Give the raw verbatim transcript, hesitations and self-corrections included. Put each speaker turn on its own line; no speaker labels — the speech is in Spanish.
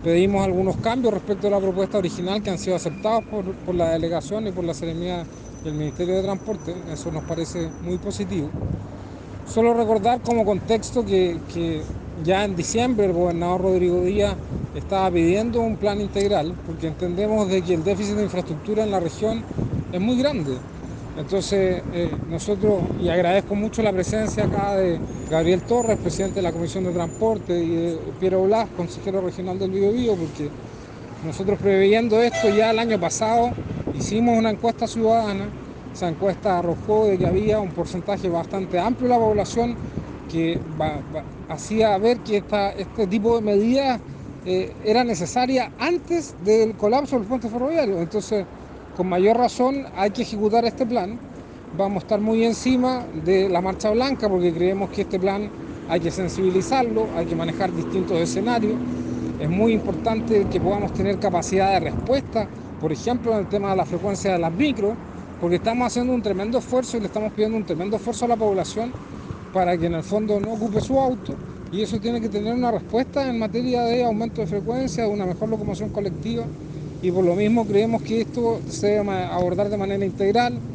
pedimos algunos cambios respecto a la propuesta original que han sido aceptados por, por la delegación y por la Seremía y el Ministerio de Transporte. Eso nos parece muy positivo. Solo recordar como contexto que, que ya en diciembre el gobernador Rodrigo Díaz estaba pidiendo un plan integral porque entendemos de que el déficit de infraestructura en la región es muy grande. Entonces eh, nosotros, y agradezco mucho la presencia acá de Gabriel Torres, presidente de la Comisión de Transporte, y de Piero Blas, consejero regional del Biobío, porque nosotros previendo esto ya el año pasado hicimos una encuesta ciudadana. Esa encuesta arrojó de que había un porcentaje bastante amplio de la población que va, va, hacía ver que esta, este tipo de medidas eh, era necesaria antes del colapso del puente ferroviario. Entonces, con mayor razón hay que ejecutar este plan. Vamos a estar muy encima de la marcha blanca porque creemos que este plan hay que sensibilizarlo, hay que manejar distintos escenarios. Es muy importante que podamos tener capacidad de respuesta, por ejemplo, en el tema de la frecuencia de las micros, porque estamos haciendo un tremendo esfuerzo y le estamos pidiendo un tremendo esfuerzo a la población para que en el fondo no ocupe su auto, y eso tiene que tener una respuesta en materia de aumento de frecuencia, de una mejor locomoción colectiva, y por lo mismo creemos que esto se debe abordar de manera integral.